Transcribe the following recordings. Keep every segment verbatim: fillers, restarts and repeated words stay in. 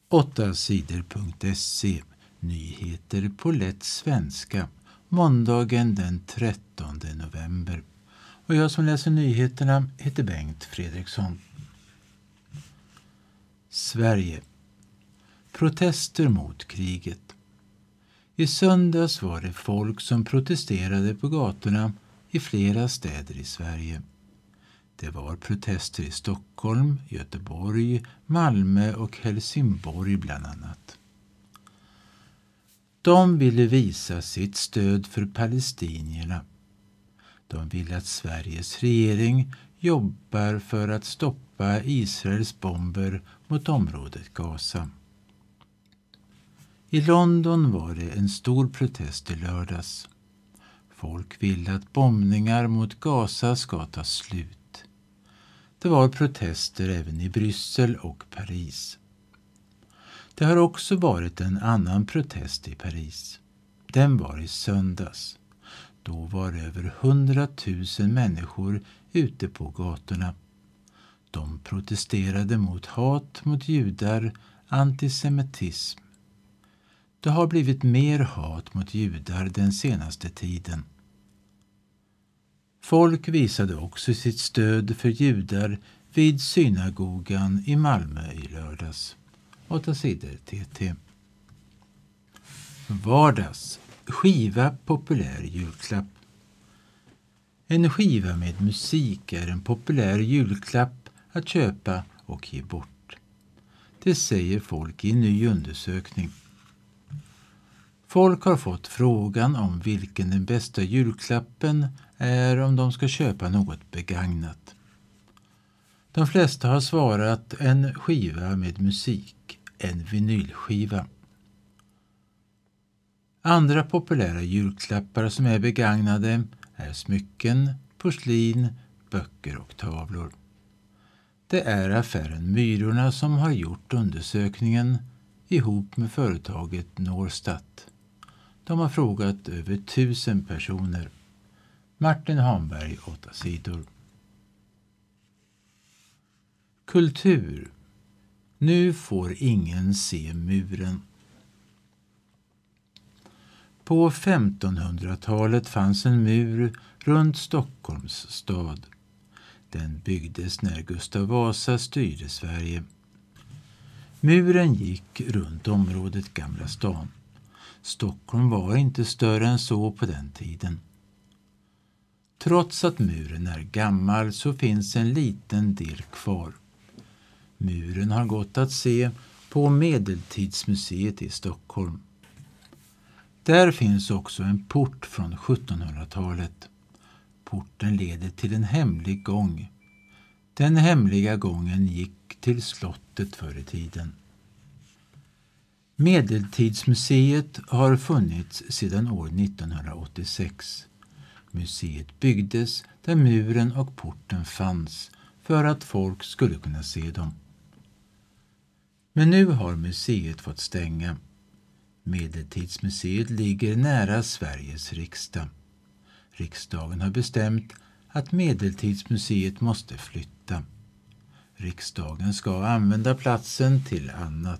åtta sidor punkt se. Nyheter på lätt svenska. Måndagen den trettonde november. Och jag som läser nyheterna heter Bengt Fredriksson. Sverige. Protester mot kriget. I söndags var det folk som protesterade på gatorna i flera städer i Sverige. Det var protester i Stockholm, Göteborg, Malmö och Helsingborg bland annat. De ville visa sitt stöd för palestinierna. De vill att Sveriges regering jobbar för att stoppa Israels bomber mot området Gaza. I London var det en stor protest i lördags. Folk vill att bombningar mot Gaza ska ta slut. Det var protester även i Bryssel och Paris. Det har också varit en annan protest i Paris. Den var i söndags. Då var över hundratusen människor ute på gatorna. De protesterade mot hat mot judar, antisemitism. Det har blivit mer hat mot judar den senaste tiden. Folk visade också sitt stöd för judar vid synagogan i Malmö i lördags. åtta sidor T T. Vardags. Skiva populär julklapp. En skiva med musik är en populär julklapp att köpa och ge bort. Det säger folk i en ny undersökning. Folk har fått frågan om vilken den bästa julklappen är om de ska köpa något begagnat. De flesta har svarat en skiva med musik, en vinylskiva. Andra populära julklappar som är begagnade är smycken, porslin, böcker och tavlor. Det är affären Myrorna som har gjort undersökningen ihop med företaget Norstat. De har frågat över tusen personer. Martin Hamberg, åtta sidor. Kultur. Nu får ingen se muren. På femtonhundratalet fanns en mur runt Stockholms stad. Den byggdes när Gustav Vasa styrde Sverige. Muren gick runt området Gamla stan. Stockholm var inte större än så på den tiden. Trots att muren är gammal så finns en liten del kvar. Muren har gått att se på Medeltidsmuseet i Stockholm. Där finns också en port från sjuttonhundratalet. Porten leder till en hemlig gång. Den hemliga gången gick till slottet förr i tiden. Medeltidsmuseet har funnits sedan år nittonhundraåttiosex. Museet byggdes där muren och porten fanns för att folk skulle kunna se dem. Men nu har museet fått stänga. Medeltidsmuseet ligger nära Sveriges riksdag. Riksdagen har bestämt att Medeltidsmuseet måste flytta. Riksdagen ska använda platsen till annat.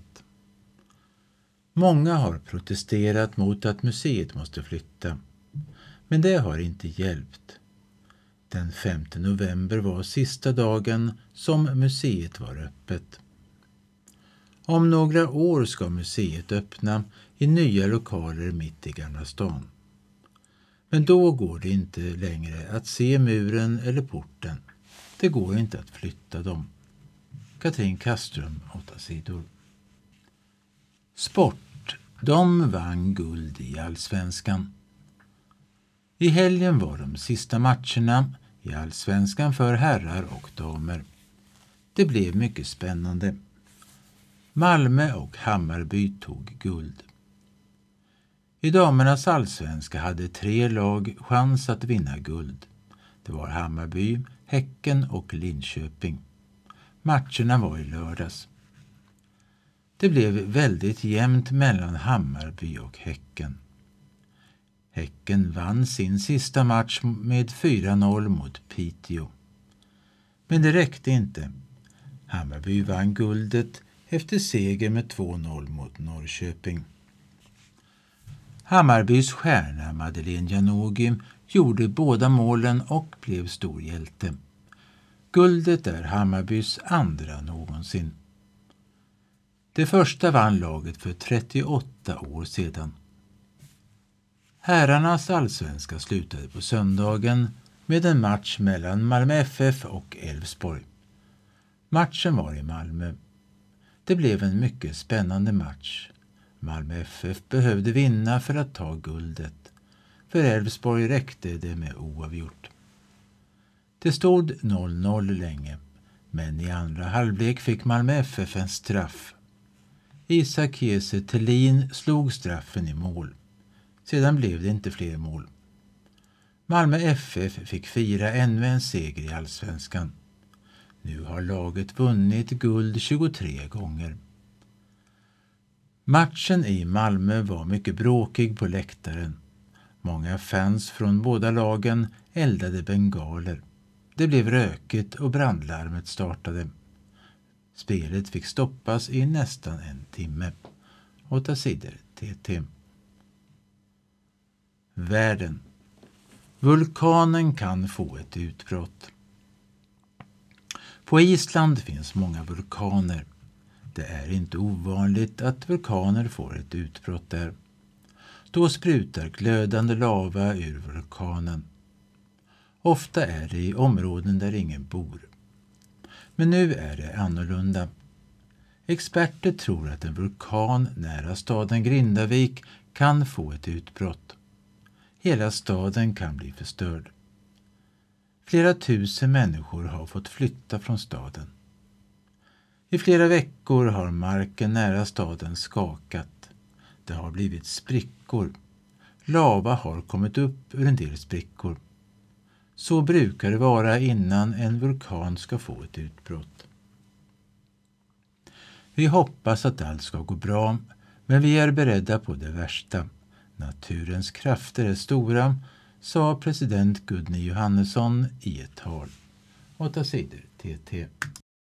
Många har protesterat mot att museet måste flytta. Men det har inte hjälpt. Den femte november var sista dagen som museet var öppet. Om några år ska museet öppna i nya lokaler mitt i Gamla stan. Men då går det inte längre att se muren eller porten. Det går inte att flytta dem. Katrin Kaström, åtta sidor. Sport. De vann guld i Allsvenskan. I helgen var de sista matcherna i Allsvenskan för herrar och damer. Det blev mycket spännande. Malmö och Hammarby tog guld. I damernas allsvenska hade tre lag chans att vinna guld. Det var Hammarby, Häcken och Linköping. Matcherna var i lördags. Det blev väldigt jämnt mellan Hammarby och Häcken. Häcken vann sin sista match med fyra noll mot Piteå. Men det räckte inte. Hammarby vann guldet efter seger med två noll mot Norrköping. Hammarbys stjärna Madeleine Janogy gjorde båda målen och blev stor hjälte. Guldet är Hammarbys andra någonsin. Det första vann laget för trettioåtta år sedan. Herrarnas allsvenska slutade på söndagen med en match mellan Malmö F F och Elfsborg. Matchen var i Malmö. Det blev en mycket spännande match. Malmö F F behövde vinna för att ta guldet. För Elfsborg räckte det med oavgjort. Det stod noll noll länge, men i andra halvlek fick Malmö F F en straff. Isak Kiese Thelin slog straffen i mål. Sedan blev det inte fler mål. Malmö F F fick fira ännu en seger i allsvenskan. Nu har laget vunnit guld tjugotre gånger. Matchen i Malmö var mycket bråkig på läktaren. Många fans från båda lagen eldade bengaler. Det blev rökigt och brandlarmet startade. Spelet fick stoppas i nästan en timme. Åtta sidor T T. Världen. Vulkanen kan få ett utbrott. På Island finns många vulkaner. Det är inte ovanligt att vulkaner får ett utbrott där. Då sprutar glödande lava ur vulkanen. Ofta är det i områden där ingen bor. Men nu är det annorlunda. Experter tror att en vulkan nära staden Grindavik kan få ett utbrott. Hela staden kan bli förstörd. Flera tusen människor har fått flytta från staden. I flera veckor har marken nära staden skakat. Det har blivit sprickor. Lava har kommit upp ur en del sprickor. Så brukar det vara innan en vulkan ska få ett utbrott. Vi hoppas att allt ska gå bra, men vi är beredda på det värsta. Naturens krafter är stora, sa president Gudni Johannesson i ett tal. Åtta sidor T T.